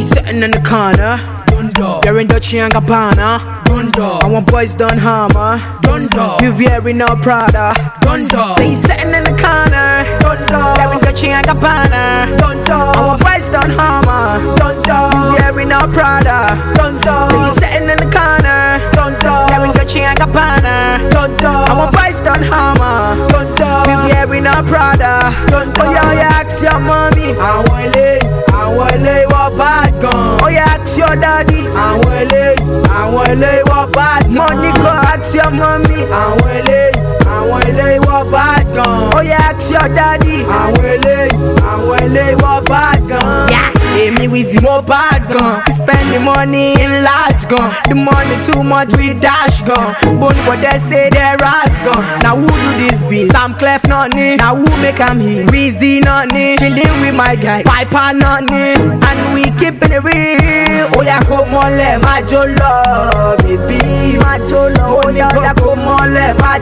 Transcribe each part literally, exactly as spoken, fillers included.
you sitting in the corner? Dundo. You're in Dolce and Gabbana. Dundo. I want boys done hammer. Dundo. You wearing no Prada. Dundo. Say you sitting in the corner. Dundo. You're in Dolce and Gabbana. Dundo. I want boys done hammer. Dundo. You wearing no Prada. Dundo. Say you sitting in the corner. Dundo. You're in Dolce and Gabbana. Dundo. I want boys done hammer. Dundo. You wearing no Prada. Dundo. Oh yeah, yeah, ask your mommy. I want it. I want it. What bad gun? Oh yeah, ask your daddy. I want it. I want it. What bad gun? Money go ask your mommy. I want it. I want it. What bad gun? Oh yeah, ask your daddy. I want it. I want it. What bad gun? Yeah. Hey, me with more bad gun. We spend the money in large gun. The money too much, we dash gun. But what they say, they ras gun. Now who do this beat? Sam Clef not me. Now who make him hit? Weezy not me. Chilling with my guy, Piper not me. And we keeping it real. Oh yeah, come on, let my jolo, baby, my jolo. Oh yeah, yeah, come on, let my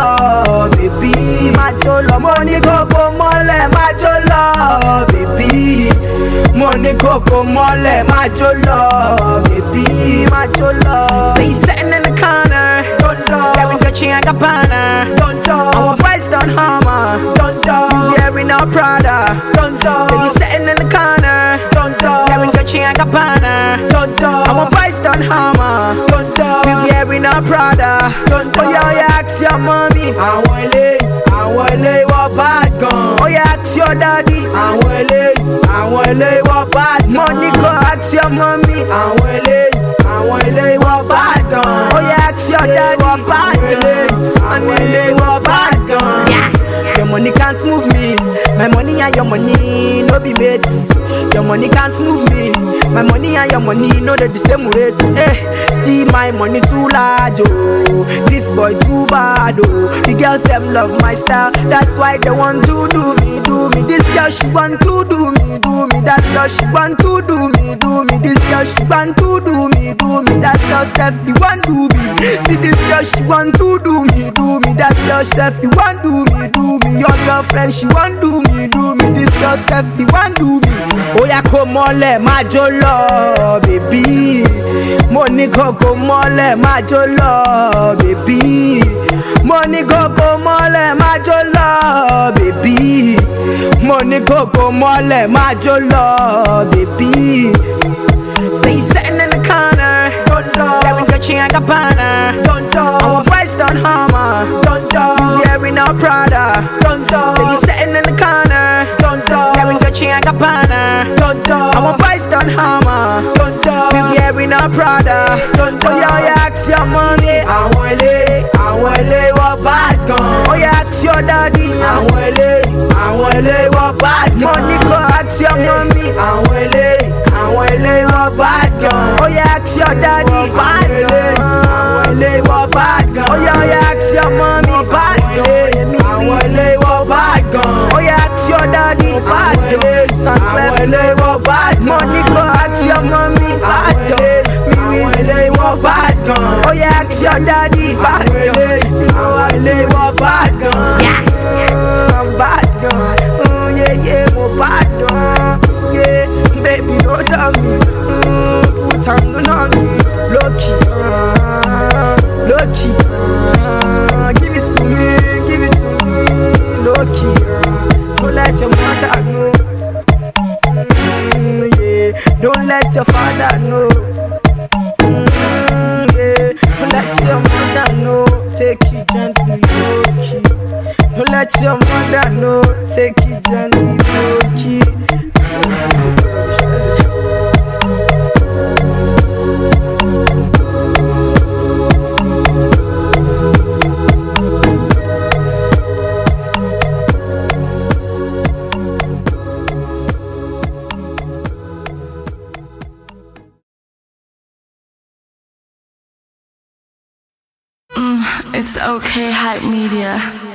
jolo, baby, my jolo. Money go, come on, let my jolo, baby. Money go, come on, let my jolo, baby, my jolo. Say you sitting in the corner, Dundo. You're in Dolce and Gabbana, Dundo. I want boys done hammer, Dundo. You wearing no Prada, Dundo. Say you sitting in the corner, Dundo. You're in Dolce and Gabbana, Dundo. I want boys done hammer, Dundo. You wearing no Prada, Dundo. Oh yeah, yeah, ask your mommy. I want it. I want it. What bad gun? Oh yeah, ask your daddy. I want it. I want it. What bad gun? Money go ask your mommy. I want it. I want it. What bad gun? Oh yeah, ask your daddy. What bad gun? I want it. What bad gun? Yeah. Your money can't move me. My money and your money no be mates. Your money can't move me. My money and your money no they the same weight. Eh, see my money too large, oh. This boy too bad, oh. The girls them love my style. That's why they want to do me, do me. This girl she want to do me, do me. That girl she want to do me, do me. This girl she want to do me, do me. That girl Steffi want do me. See this girl she want to do me, do me. That girl Steffi want do me, do me. Your girlfriend she want do me, do me. This girl Steffi want do me. Oh yeah, come on, let my jolo, baby. Money go come on, let my jolo, baby. Money go come on, let my jolo, baby. Money go come on, let my jolo, baby. Say you sitting in the corner, Dundo. You're in Dolce and Gabbana, Dundo. I want boys done hammer, Dundo. You wearing no Prada, Dundo. Say you sitting in the corner, Dundo. You're in Dolce and Gabbana, Dundo. I want boys done hammer, Dundo. You wearing no Prada, Dundo. Oh yeah, yeah, ask your mommy. I want it, I want it, what bad gun? Oh yeah, ask your daddy. I want it, I want it, what bad gun? Money go ask your mommy. I want it, I want it, what bad gun? Oh yeah, ask your daddy. What bad gun? I want it, what bad gun? Oh yeah, yeah, ask your mommy. Bad gun. I want it, what bad gun? Oh yeah, ask your daddy. Bad gun. Sam Clef, what bad gun? Money go ask your mommy. Bad gun. Me with it, what bad gun? Oh yeah, ask your daddy. Bad gun. I want it, what bad gun? Yeah, I'm bad gun. Oh yeah, yeah, what bad gun? Yeah, baby, don't tell me. Mm, put on on me. Lucky, uh, lucky. Uh, give it to me, give it to me. Lucky, uh, don't let your mother know. Mm, yeah, don't let your father know. Mm, yeah, don't let your mother know. Take it gently, lucky. Don't let your mother know. Take it gently, lucky. Mm, it's okay, Hype Media.